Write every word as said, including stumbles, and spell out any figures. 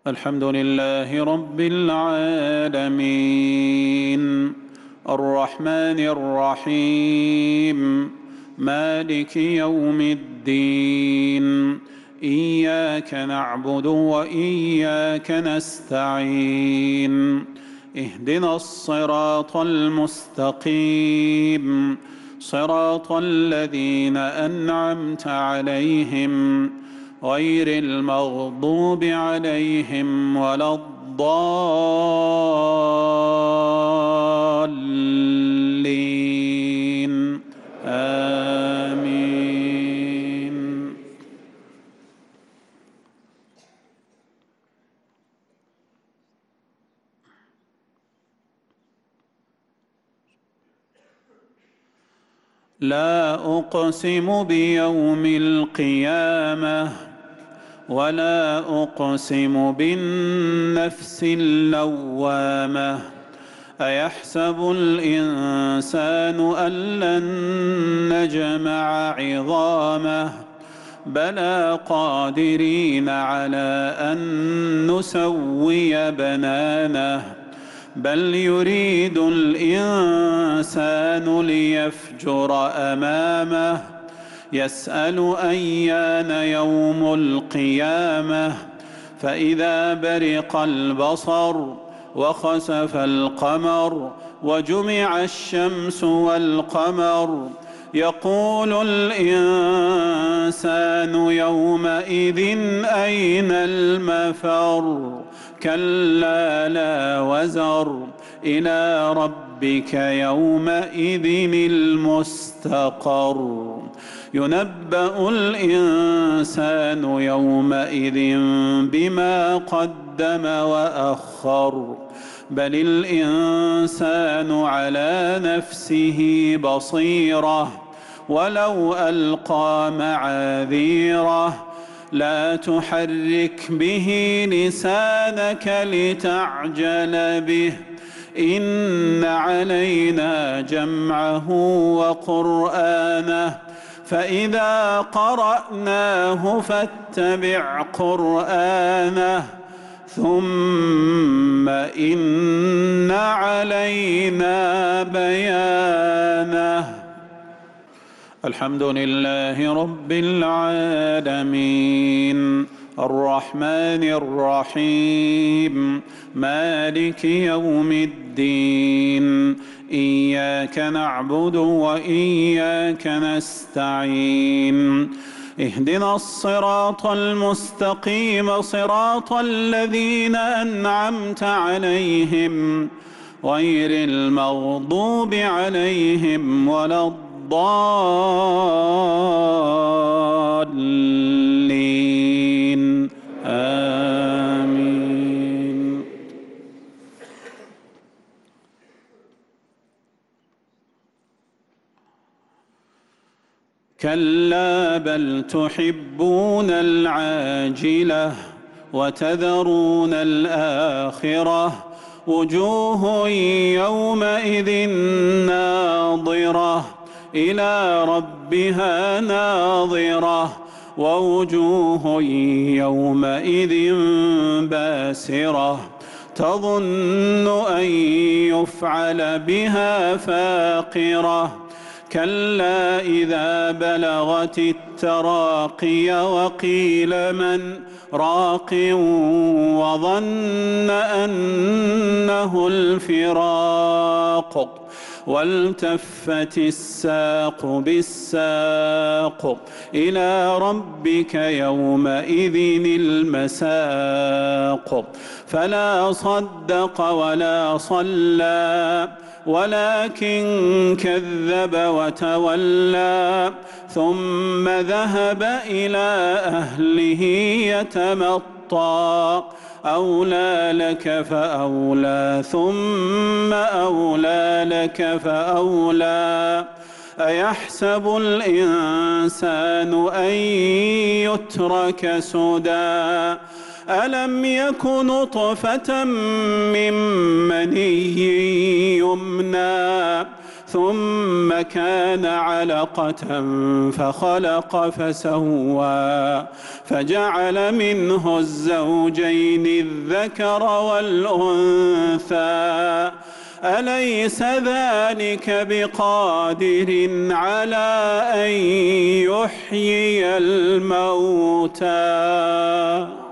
الحمد لله رب العالمين الرحمن الرحيم مالك يوم الدين إياك نعبد وإياك نستعين اهدنا الصراط المستقيم صراط الذين أنعمت عليهم غير المغضوب عليهم ولا الضالين آمين. لا أقسم بيوم القيامة ولا أقسم بالنفس اللوامة أيحسب الإنسان أن لن نجمع عظامه بلى قادرين على أن نسوي بنانه بل يريد الإنسان ليفجر أمامه يسأل أيان يوم القيامة فإذا برق البصر وخسف القمر وجمع الشمس والقمر يقول الإنسان يومئذ أين المفر كلا لا وزر إلى ربك يومئذ المستقر ينبأ الإنسان يومئذ بما قدم وأخر بل الإنسان على نفسه بصيرة ولو ألقى معاذيره لا تحرك به لسانك لتعجل به إن علينا جمعه وقرآنه فإذا قرأناه فاتبع قرآنه ثم إن علينا بيانه. الحمد لله رب العالمين الرحمن الرحيم مالك يوم الدين إياك نعبد وإياك نستعين اهدنا الصراط المستقيم صراط الذين أنعمت عليهم غير المغضوب عليهم ولا الضالين آمين. كلا بل تحبون العاجلة وتذرون الآخرة وجوه يومئذ ناظرة إلى ربها ناظرة ووجوه يومئذ باسرة تظن أن يفعل بها فاقرة كلا إذا بلغت التراقي وقيل من راق وظن أنه الفراق والتفت الساق بالساق إلى ربك يومئذ المساق فلا صدق ولا صلى ولكن كذب وتولى ثم ذهب إلى أهله يتمطى أولى لك فأولى ثم أولى لك فأولى أيحسب الإنسان أن يترك سدى ألم يك نطفة من مني يمنى ثم كان علقة فخلق فسوى فجعل منه الزوجين الذكر والأنثى أليس ذلك بقادر على أن يحيي الموتى